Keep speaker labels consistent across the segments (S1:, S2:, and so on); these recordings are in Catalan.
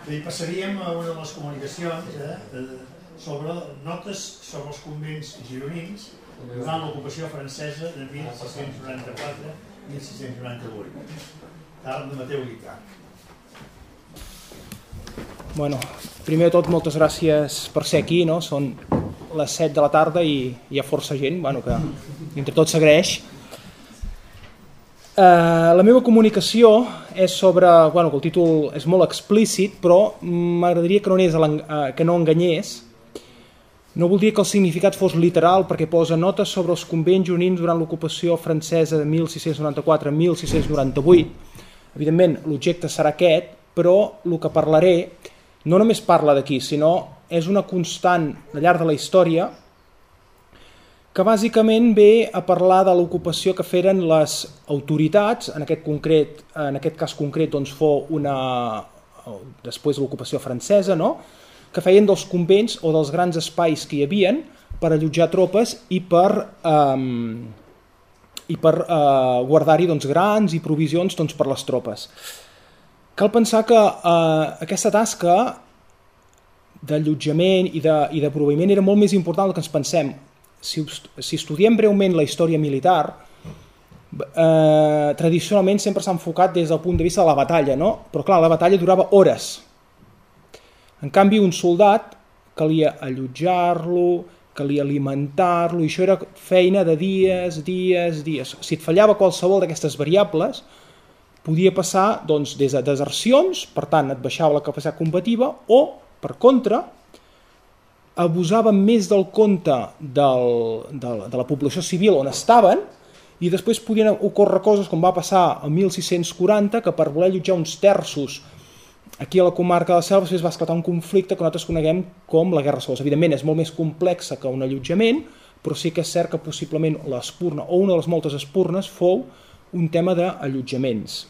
S1: I passaríem a una de les comunicacions sobre notes sobre els convents gironins durant l'ocupació francesa de 1694-1698. Carme de Mateu Guitart.
S2: Bueno, primer de tot, moltes gràcies per ser aquí, no? Són les 7 de la tarda i hi ha força gent, bueno, que entre tot s'agraeix. La meva comunicació és sobre, bueno, que el títol és molt explícit, però m'agradaria que no enganyés. No voldria que el significat fos literal, perquè posa notes sobre els convents gironins durant l'ocupació francesa de 1694-1698. Evidentment, l'objecte serà aquest, però el que parlaré no només parla d'aquí, sinó és una constant al llarg de la història que bàsicament ve a parlar de l'ocupació que feren les autoritats, en aquest cas concret doncs fou després de l'ocupació francesa, no? Que feien dels convents o dels grans espais que hi havien per allotjar tropes i per guardar-hi doncs, grans i provisions doncs, per les tropes. Cal pensar que aquesta tasca d'allotjament i de proveïment era molt més important del que ens pensem. Si estudiem breument la història militar, tradicionalment sempre s'ha enfocat des del punt de vista de la batalla, no? Però clar, la batalla durava hores. En canvi, un soldat calia allotjar-lo, calia alimentar-lo, i això era feina de dies. Si et fallava qualsevol d'aquestes variables, podia passar doncs, des de desercions, per tant et baixava la capacitat combativa, o, per contra, abusaven més del compte de la població civil on estaven, i després podien ocórrer coses com va passar el 1640, que per voler allotjar uns terços aquí a la comarca de la Selva es va esclatar un conflicte que nosaltres coneguem com la Guerra Sols. Evidentment és molt més complexa que un allotjament, però sí que és cert que possiblement l'espurna o una de les moltes espurnes fou un tema d'allotjaments.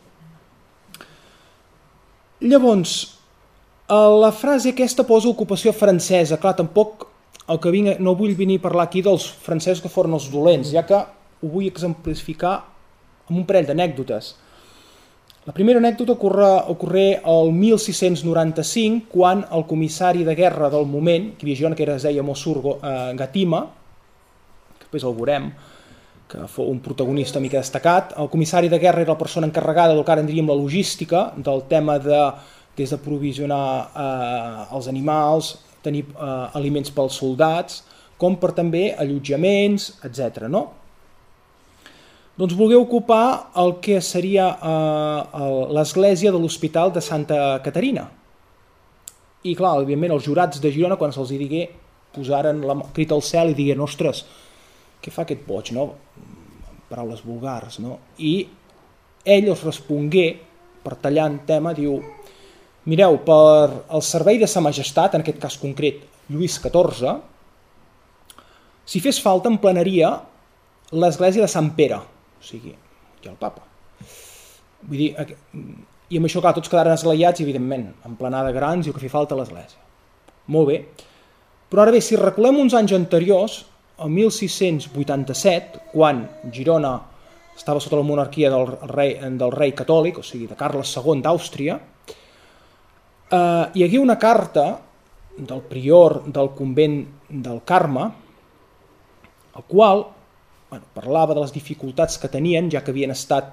S2: Llavors, la frase aquesta posa ocupació francesa. Clar, tampoc no vull venir a parlar aquí dels francesos que foren els dolents, ja que ho vull exemplificar amb un parell d'anècdotes. La primera anècdota ocorre el 1695, quan el comissari de guerra del moment, que es deia Mossur Gatima, que després el veurem, que fou un protagonista mica destacat, el comissari de guerra era la persona encarregada del que ara en diríem la logística, del tema des de provisionar els animals, tenir aliments pels soldats, com per també allotjaments, etc. No? Doncs volgué ocupar el que seria l'església de l'Hospital de Santa Caterina. I clar, òbviament els jurats de Girona, quan se'ls digué, posaren la crit al cel i digueren, ostres, què fa aquest boig, no? Paraules vulgars, no? I ell els respongué, per tallar en tema, diu, mireu, per el servei de Sa Majestat, en aquest cas concret Lluís XIV, si fes falta emplenaria l'església de Sant Pere, o sigui, i el papa. Vull dir, i amb això, clar, tots quedaren esglaiats, evidentment, emplenada grans i el que fi falta a l'església. Molt bé. Però ara bé, si reculem uns anys anteriors, el 1687, quan Girona estava sota la monarquia del rei catòlic, o sigui, de Carles II d'Àustria, hi hagué una carta del prior del convent del Carme, el qual parlava de les dificultats que tenien, ja que havien estat,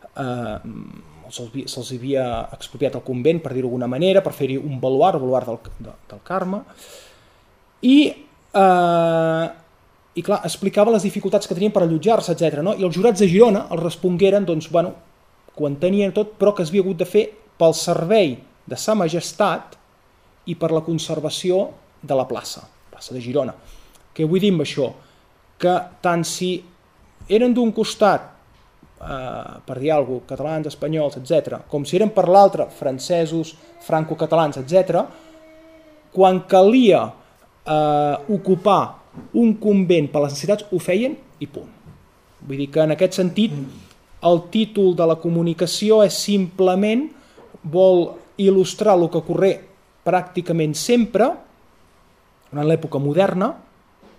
S2: se'ls havia expropiat el convent, per dir-ho d'alguna manera, per fer-hi un baluard, el baluard del Carme, i clar, explicava les dificultats que tenien per allotjar-se, etc. No? I els jurats de Girona els respongueren, doncs, bueno, que ho entenien tot, però que s'havia hagut de fer pel servei de Sa Majestat i per la conservació de la plaça de Girona. Què vull dir amb això? Que tant si eren d'un costat, per dir alguna cosa, catalans, espanyols, etc., com si eren per l'altre, francesos, franco-catalans, etc., quan calia ocupar un convent per les necessitats, ho feien i punt. Vull dir que en aquest sentit el títol de la comunicació és simplement, vol il·lustrar el que ocorre pràcticament sempre, en l'època moderna,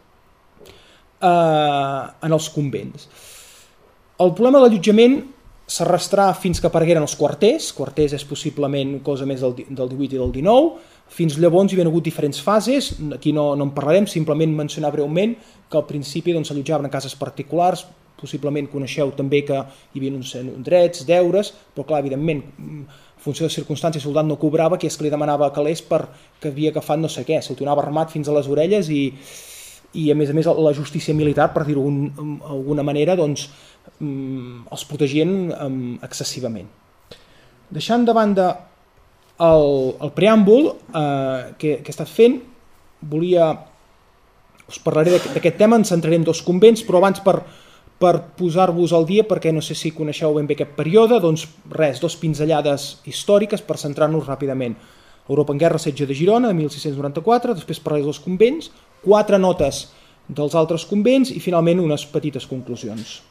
S2: en els convents. El problema de l'allotjament s'arrastrà fins que aparegueren els quarters. Quarters és possiblement cosa més del 18 i del 19. Fins llavors hi havia hagut diferents fases, aquí no en parlarem, simplement mencionar breument que al principi s'allotjaven a cases particulars, possiblement coneixeu també que hi havia uns drets, deures, però clar, evidentment, en funció de circumstàncies, el soldat no cobrava, que és que li demanava calés perquè havia agafat no sé què, se'l tornava armat fins a les orelles i a més la justícia militar, per dir-ho d'alguna manera, els protegien excessivament. Deixant de banda el preàmbul que he estat fent, us parlaré d'aquest tema, ens centraré en 2 convents, però abans per posar-vos al dia, perquè no sé si coneixeu ben bé aquest període, 2 pinzellades històriques per centrar-nos ràpidament. Europa en guerra, setge de Girona, de 1694, després parlaré dels convents, 4 notes dels altres convents i finalment unes petites conclusions.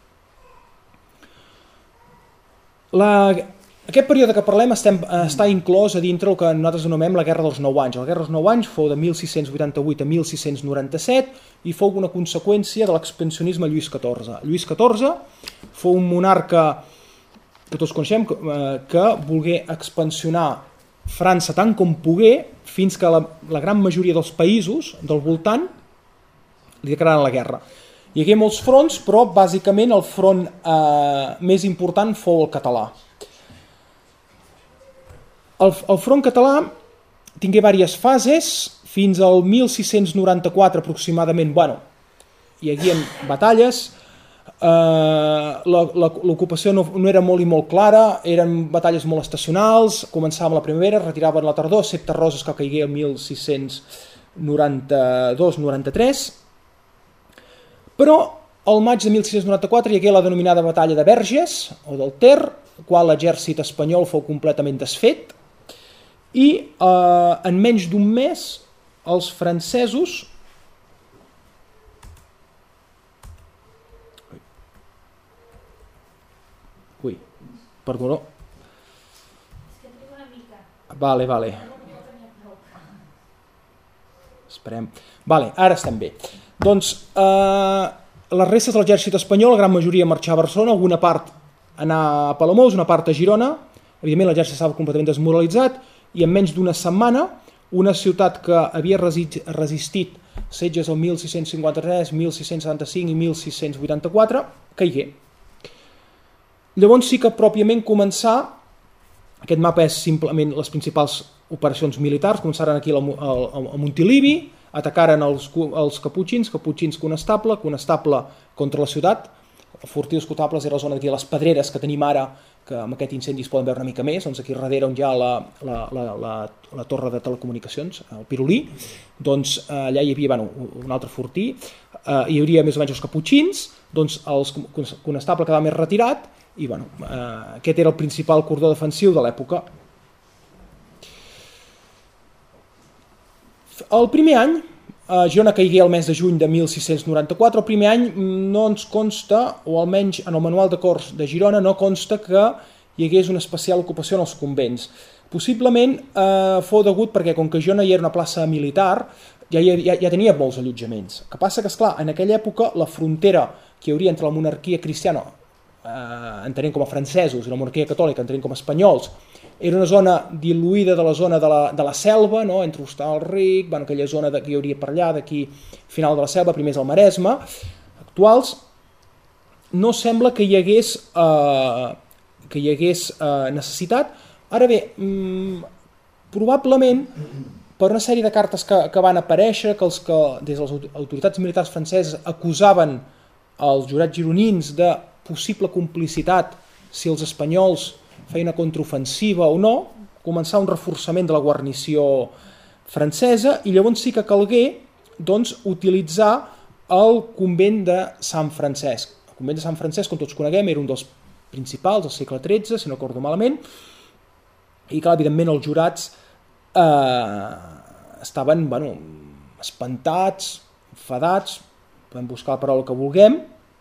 S2: Aquest període que parlem està inclòs a dintre el que nosaltres anomenem la Guerra dels 9 anys. La Guerra dels 9 anys fou de 1688 a 1697 i fou una conseqüència de l'expansionisme Lluís XIV. Lluís XIV fou un monarca que tots coneixem que volgué expansionar França tant com pogué fins que la gran majoria dels països del voltant li declararen la guerra. Hi hagué molts fronts, però bàsicament el front més important fou el català. El front català tingué diverses fases, fins al 1694 aproximadament, hi hagué batalles, l'ocupació no era molt i molt clara, eren batalles molt estacionals, començava amb la primavera, retiraven la tardor, excepte Roses que caigué el 1692-93, però al maig de 1694 hi hagué la denominada batalla de Verges, o del Ter, el qual l'exèrcit espanyol fou completament desfet, i en menys d'un mes els francesos perdó. Vale. Esperem. Ara estem bé. Doncs les restes de l'exèrcit espanyol, la gran majoria marxar a Barcelona, alguna part anar a Palamós, una part a Girona. Evidentment l'exèrcit estava completament desmoralitzat i en menys d'una setmana una ciutat que havia resistit setges el 1653, 1675 i 1684 caigué. Llavors sí que pròpiament començar, aquest mapa és simplement les principals operacions militars, començaren aquí a Montilivi, atacaren els caputxins Conestable contra la ciutat, el fortí dels Cotables era la zona d'aquí, les pedreres que tenim ara, que amb aquest incendi es poden veure una mica més, doncs aquí darrere on hi ha la torre de telecomunicacions, el Pirulí, doncs allà hi havia un altre fortí, hi hauria més o menys els caputxins, doncs el Conestable quedava més retirat, i aquest era el principal cordó defensiu de l'època. El primer any, Girona caigué el mes de juny de 1694, el primer any no ens consta, o almenys en el manual d'acords de Girona no consta que hi hagués una especial ocupació en els convents. Possiblement fou degut perquè com que Girona ja era una plaça militar, ja tenia molts allotjaments. El que passa que, esclar, en aquella època la frontera que hi hauria entre la monarquia cristiana, entenent com a francesos, i la monarquia catòlica, entenent com a espanyols, era una zona diluïda de la zona de la selva, entre Hostalric, aquella zona que hi hauria per allà, d'aquí final de la selva, primers al Maresme, actuals, no sembla que hi hagués necessitat. Ara bé, probablement, per una sèrie de cartes que van aparèixer, que des de les autoritats militars franceses acusaven els jurats gironins de possible complicitat si els espanyols feien una contraofensiva o no, començar un reforçament de la guarnició francesa i llavors sí que calgué utilitzar el convent de Sant Francesc. El convent de Sant Francesc, com tots coneguem, era un dels principals del segle XIII, si no recordo malament, i clar, evidentment els jurats estaven espantats, enfadats, podem buscar la paraula que vulguem.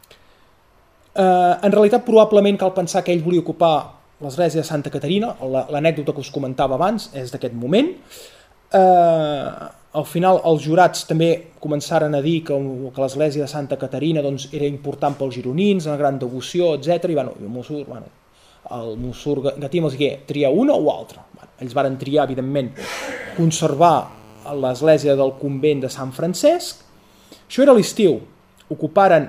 S2: En realitat, probablement cal pensar que ell volia ocupar l'església de Santa Caterina, l'anècdota que us comentava abans és d'aquest moment. al final els jurats també començaren a dir que l'església de Santa Caterina doncs, era important pels gironins, una gran devoció, etc. I el Mossur Gatima els digué triar una o altra. Ells varen triar, evidentment, conservar l'església del convent de Sant Francesc. Això era l'estiu. Ocuparen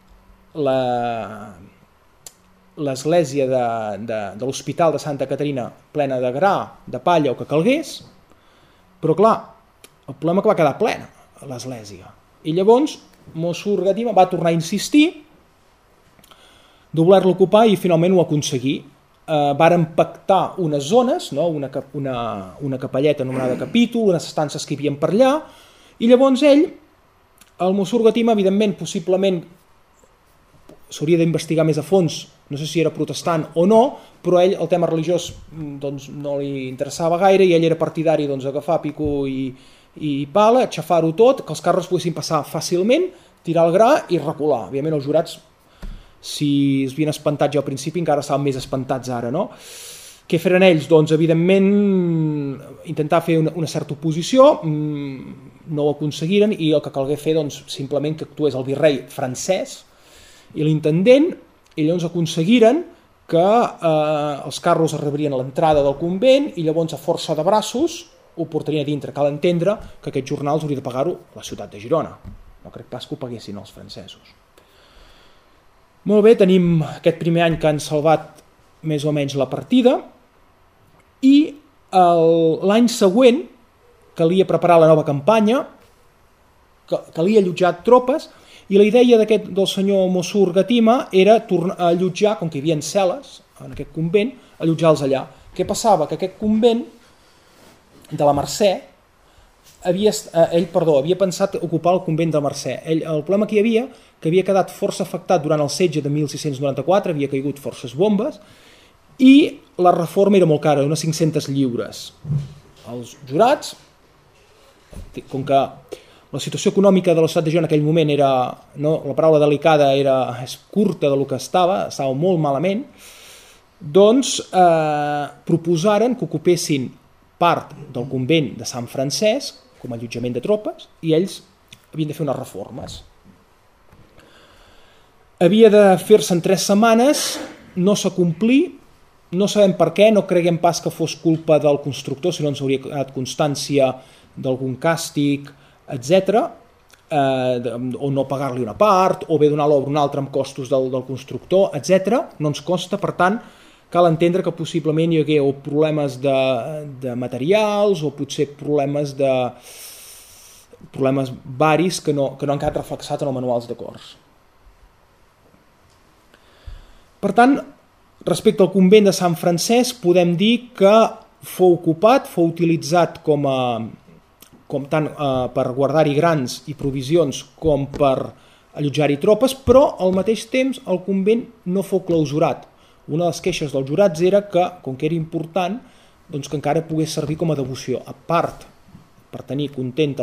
S2: l'església de l'Hospital de Santa Caterina plena de gra, de palla o que calgués, però clar, el problema que va quedar plena l'església. I llavors Mossur Gatima va tornar a insistir de voler-lo ocupar i finalment ho aconseguí. Varen pactar unes zones, no? una capelleta anomenada capítol, unes estances que hi havia per allà, i llavors ell, el Mossur Gatima, evidentment, possiblement s'hauria d'investigar més a fons, no sé si era protestant o no, però ell el tema religiós doncs, no li interessava gaire i ell era partidari d'agafar pico i pala, aixafar-ho tot, que els carros poguessin passar fàcilment, tirar el gra i recular. Òbviament els jurats, si es havien espantat ja al principi, encara estaven més espantats ara, no? Què feren ells? Doncs, evidentment, intentar fer una certa oposició, no ho aconseguiren, i el que calgué fer, doncs, simplement que actués el virrei francès i l'intendent, i llavors aconseguiren que els carros arribarien a l'entrada del convent i llavors a força de braços ho portarien a dintre. Cal entendre que aquests jornals hauria de pagar-ho la ciutat de Girona. No crec pas que ho paguessin els francesos. Molt bé, tenim aquest primer any que han salvat més o menys la partida i l'any següent calia preparar la nova campanya, calia allotjar tropes i la idea del senyor Mossur Gatima era tornar a allotjar, com que hi havia cel·les en aquest convent, allotjar-los allà. Què passava? Que aquest convent de la Mercè, havia pensat ocupar el convent de la Mercè. El problema que hi havia, que havia quedat força afectat durant el setge de 1694, havia caigut forces bombes, i la reforma era molt cara, unes 500 lliures. Els jurats, com que la situació econòmica de la ciutat de Girona en aquell moment era, no, la paraula delicada és curta del que estava molt malament, doncs proposaren que ocupessin part del convent de Sant Francesc com a allotjament de tropes i ells havien de fer unes reformes. Havia de fer-se en 3 setmanes, no s'acomplí, no sabem per què, no creguem pas que fos culpa del constructor, si no ens hauria quedat constància d'algun càstig, etc., o no pagar-li una part, o bé donar l'obra una altra amb costos del constructor, etc. No ens consta, per tant, cal entendre que possiblement hi hagué o problemes de materials o potser problemes varis que no han quedat reflexats en els manuals d'acords. Per tant, respecte al convent de Sant Francesc, podem dir que fou ocupat, fou utilitzat tant per guardar-hi grans i provisions com per allotjar-hi tropes, però al mateix temps el convent no fou clausurat. Una de les queixes dels jurats era que, com que era important, doncs que encara pogués servir com a devoció, a part per tenir contenta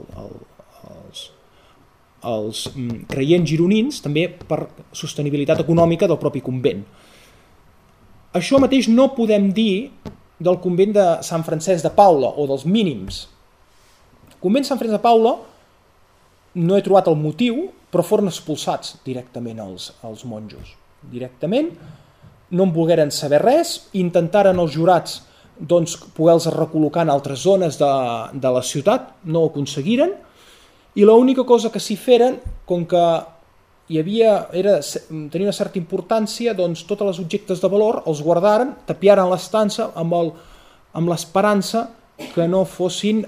S2: els creients gironins, també per sostenibilitat econòmica del propi convent. Això mateix no podem dir del convent de Sant Francesc de Paula o dels mínims. El convent de Sant Francesc de Paula no he trobat el motiu, però foren expulsats directament els monjos. Directament, no en volgueren saber res, intentaren els jurats doncs, poder-los recol·locar en altres zones de la ciutat, no ho aconseguiren, i l'única cosa que s'hi feren, com que tenia una certa importància, doncs tots els objectes de valor els guardaren, tapiaren l'estança amb l'esperança que no fossin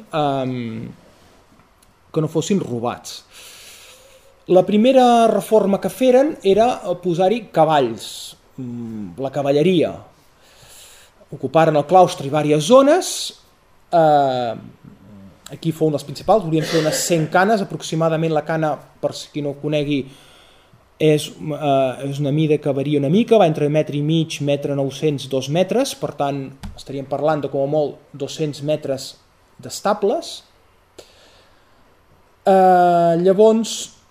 S2: robats. La primera reforma que feren era posar-hi cavalls, la cavalleria. Ocuparen el claustre i diverses zones, aquí fou un dels principals, volien fer unes 100 canes, aproximadament la cana, per qui no ho conegui, és una mida que varia una mica, va entre 1,5 m, 1,9 m, 2 metres, per tant estaríem parlant de com a molt 200 metres d'estables. Llavors,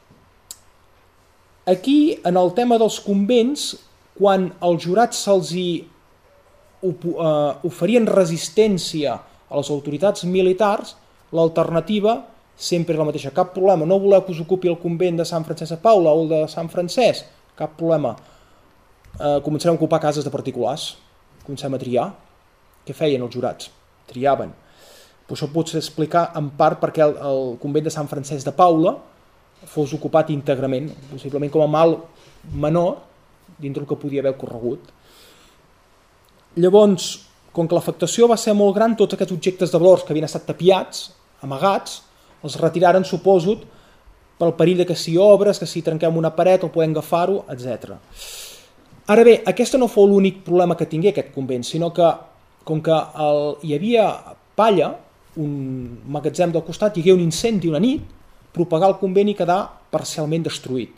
S2: aquí, en el tema dels convents, quan els jurats se'ls oferien resistència a les autoritats militars, l'alternativa sempre és la mateixa. Cap problema, no voleu que us ocupi el convent de Sant Francesc de Paula o el de Sant Francesc? Cap problema. Començarem a ocupar cases de particulars. Comencem a triar. Què feien els jurats? Triaven. Però això pot explicar en part perquè el convent de Sant Francesc de Paula fos ocupat íntegrament, possiblement com a mal menor dintre el que podia haver ocorregut. Llavors, com que l'afectació va ser molt gran, tots aquests objectes de valors que havien estat tapiats, amagats, els retiraren, suposo, pel perill de que si obres, que si trenquem una paret o podem agafar-ho, etc. Ara bé, aquest no fou l'únic problema que tingué aquest convent, sinó que, com que hi havia palla, un magatzem del costat, hi hagué un incendi una nit, propagar el convent i quedar parcialment destruït.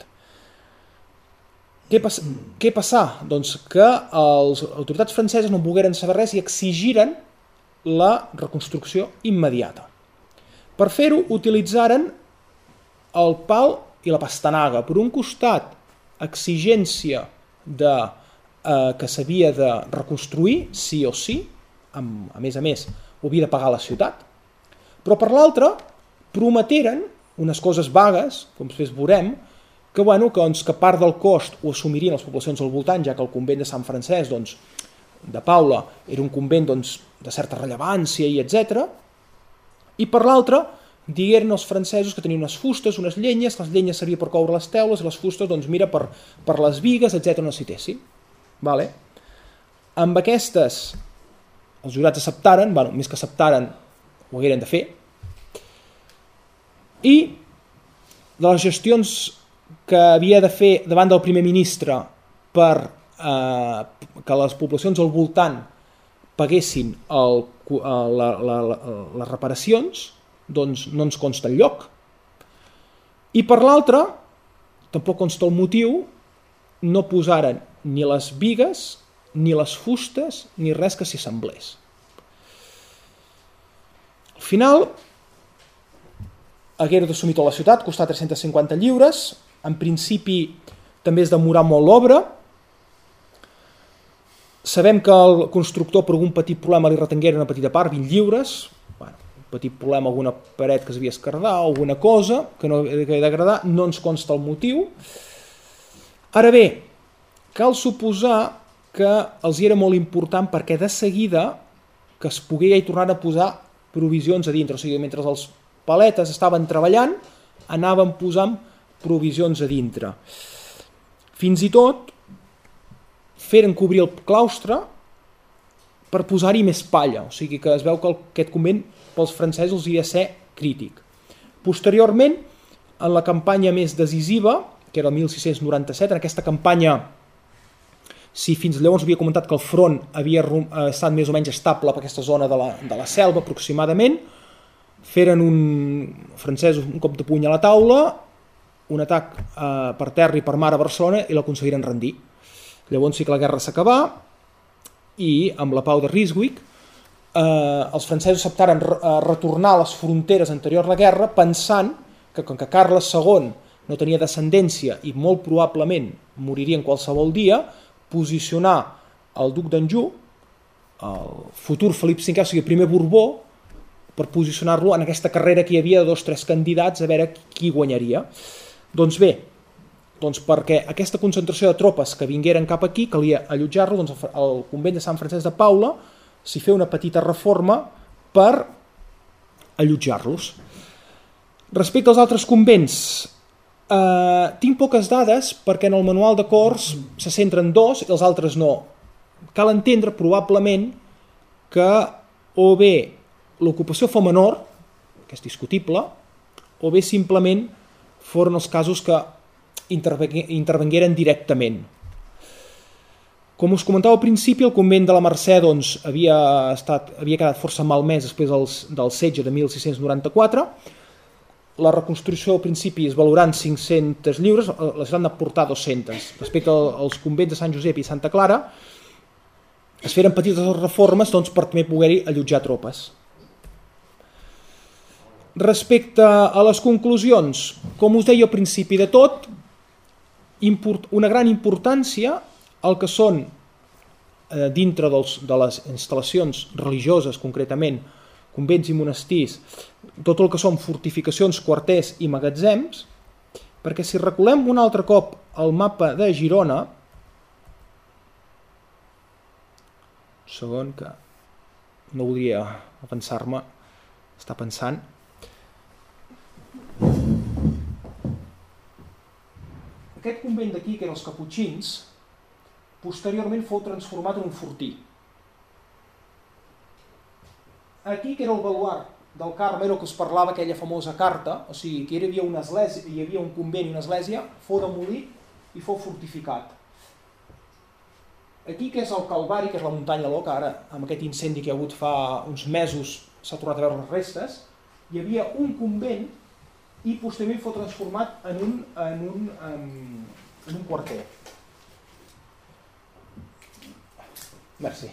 S2: Què passà? Doncs que les autoritats franceses no volgueren saber res i exigiren la reconstrucció immediata. Per fer-ho utilitzaren el pal i la pastanaga. Per un costat, exigència que s'havia de reconstruir, sí o sí, a més, ho havia de pagar la ciutat, però per l'altre prometeren unes coses vagues, com després veurem, que part del cost ho assumirien les poblacions al voltant, ja que el convent de Sant Francesc de Paula era un convent de certa rellevància i etc. I per l'altre, digueren els francesos que tenien unes fustes, unes llenyes, les llenyes servien per coure les teules i les fustes per les bigues, etc. no necessitessin. Vale? Amb aquestes, els jurats acceptaren, més que acceptaren, ho hagueren de fer, i de les gestions que havia de fer davant del primer ministre per que les poblacions al voltant paguessin les reparacions, doncs no ens consta enlloc. I per l'altre, tampoc consta el motiu, no posaren ni les bigues, ni les fustes, ni res que s'hi semblés. Al final, haguera d'assumir tota la ciutat, costar 350 lliures, en principi també es demorar molt l'obra. Sabem que el constructor per algun petit problema li retenguera una petita part, 20 lliures, un petit problema, alguna paret que s'havia escardar, alguna cosa que no havia d'agradar, no ens consta el motiu. Ara bé, cal suposar que els era molt important perquè de seguida que es pogués tornar a posar provisions a dintre, o sigui, mentre els paletes estaven treballant, anaven posant provisions a dintre. Fins i tot feren cobrir el claustre per posar-hi més palla, o sigui que es veu que aquest convent pels francesos havia de ser crític. Posteriorment, en la campanya més decisiva, que era el 1697, en aquesta campanya, si fins llavors havia comentat que el front havia estat més o menys estable per aquesta zona de la selva aproximadament, feren francesos un cop de puny a la taula, un atac per terra i per mar a Barcelona i l'aconseguiren rendir. Llavors sí que la guerra s'acabà i amb la pau de Ryswick els francesos acceptaren retornar a les fronteres anteriors a la guerra pensant que com que Carles II no tenia descendència i molt probablement moriria en qualsevol dia, posicionar el duc d'Anjou, el futur Felip V, o sigui, el primer Borbó, per posicionar-lo en aquesta carrera que hi havia de 2 o 3 candidats a veure qui guanyaria. Doncs bé, perquè aquesta concentració de tropes que vingueren cap aquí calia allotjar-lo, doncs el convent de Sant Francesc de Paula s'hi feia una petita reforma per allotjar-los. Respecte als altres convents, tinc poques dades perquè en el manual de cors se centren 2 i els altres no. Cal entendre probablement que o bé l'ocupació fou menor, que és discutible, o bé simplement foren els casos que intervengueren directament. Com us comentava al principi, el convent de la Mercè havia quedat força malmès després del setge de 1694. La reconstrucció al principi es valorant 500 lliures, les van aportar 200. Respecte als convents de Sant Josep i Santa Clara, es feren petites reformes per també poder-hi allotjar tropes. Respecte a les conclusions, com us deia al principi de tot, una gran importància el que són dintre de les instal·lacions religioses, concretament convents i monestirs, tot el que són fortificacions, quarters i magatzems, perquè si recolem un altre cop el mapa de Girona, un segon que no voldria avançar-me, està pensant. Aquest convent d'aquí, que eren els caputxins, posteriorment fou transformat en un fortí. Aquí, que era el baluard del Carme, era el que us parlava aquella famosa carta, o sigui, que hi havia una església, hi havia un convent i una església, fou demolit i fou fortificat. Aquí, que és el Calvari, que és la muntanya Loca, ara, amb aquest incendi que hi ha hagut fa uns mesos, s'ha tornat a veure les restes, hi havia un convent i posteriorment fou transformat en un quarter. Merci.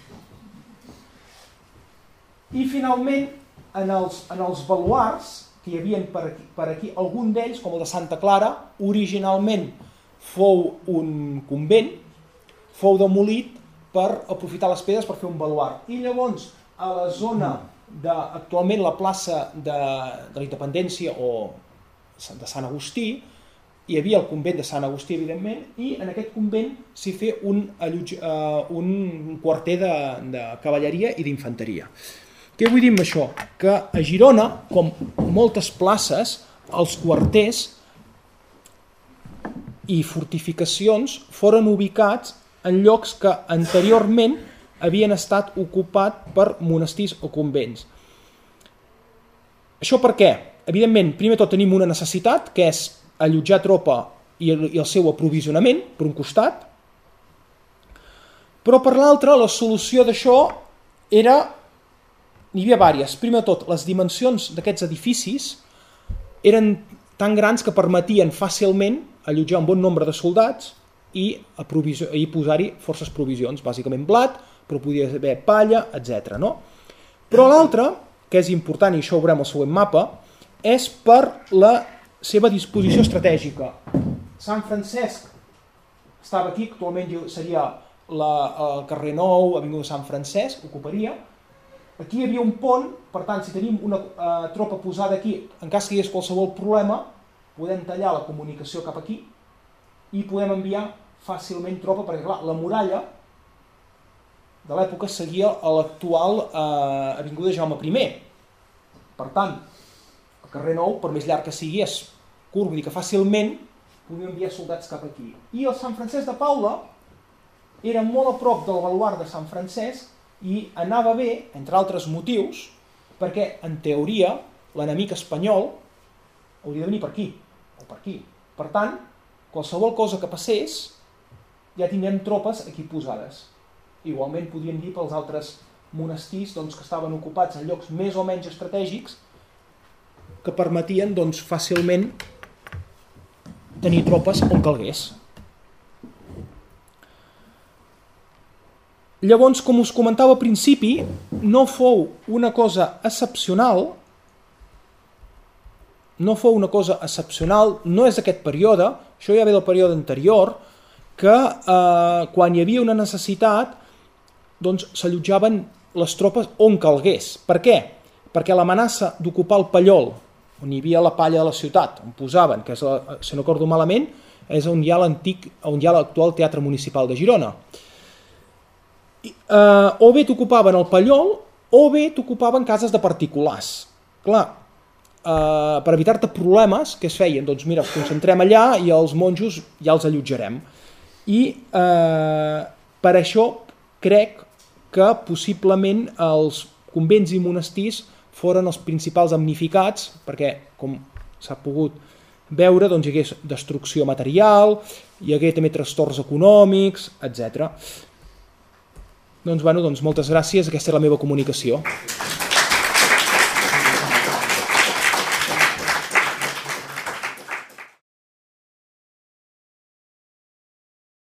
S2: I finalment, en els baluards que hi havia per aquí, algun d'ells, com el de Santa Clara, originalment fou un convent, fou demolit per aprofitar les pedres per fer un baluard. I llavors, a la zona actualment la plaça de la Independència o de Sant Agustí, hi havia el convent de Sant Agustí, evidentment, i en aquest convent s'hi feia un quarter de cavalleria i d'infanteria. Què vull dir amb això? Que a Girona, com moltes places, els quarters i fortificacions foren ubicats en llocs que anteriorment havien estat ocupats per monestirs o convents. Això per què? Evidentment, primer tot tenim una necessitat, que és allotjar tropa i el seu aprovisionament, per un costat, però per l'altre la solució d'això era... N'hi havia diverses. Primer de tot, les dimensions d'aquests edificis eren tan grans que permetien fàcilment allotjar un bon nombre de soldats i posar-hi forces provisions, bàsicament blat, però podia haver palla, etc. No? Però l'altre, que és important, i això ho veurem al següent mapa, és per la seva disposició estratègica. Sant Francesc estava aquí, actualment seria el carrer Nou, avinguda Sant Francesc, ocuparia. Aquí hi havia un pont, per tant, si tenim una tropa posada aquí, en cas que hi hagués qualsevol problema, podem tallar la comunicació cap aquí i podem enviar fàcilment tropa, perquè clar, la muralla de l'època seguia a l'actual avinguda Jaume I. Per tant, el carrer Nou, per més llarg que sigui, és curt, vull dir que fàcilment podem enviar soldats cap aquí. I el Sant Francesc de Paula era molt a prop del baluard de Sant Francesc i anava bé, entre altres motius, perquè, en teoria, l'enemic espanyol hauria de venir per aquí, o per aquí. Per tant, qualsevol cosa que passés, ja tindrem tropes aquí posades. Igualment podríem dir pels altres monestirs que estaven ocupats en llocs més o menys estratègics que permetien fàcilment tenir tropes on calgués. Llavors, com us comentava al principi, no fou una cosa excepcional, no és d'aquest període, això ja ve del període anterior, que quan hi havia una necessitat s'allotjaven les tropes on calgués. Per què? Perquè l'amenaça d'ocupar el Pallol, on hi havia la palla de la ciutat, on posaven, que és, si no recordo malament, és on hi ha l'actual Teatre Municipal de Girona. O bé t'ocupaven el Pallol o bé t'ocupaven cases de particulars. Clar, per evitar-te problemes, què es feien? Doncs mira, ens concentrem allà i els monjos ja els allotjarem. I per això crec que possiblement els convents i monestirs foren els principals damnificats, perquè, com s'ha pogut veure, hi hagués destrucció material, hi hagué també trastorns econòmics, etc. Moltes gràcies, aquesta és la meva comunicació.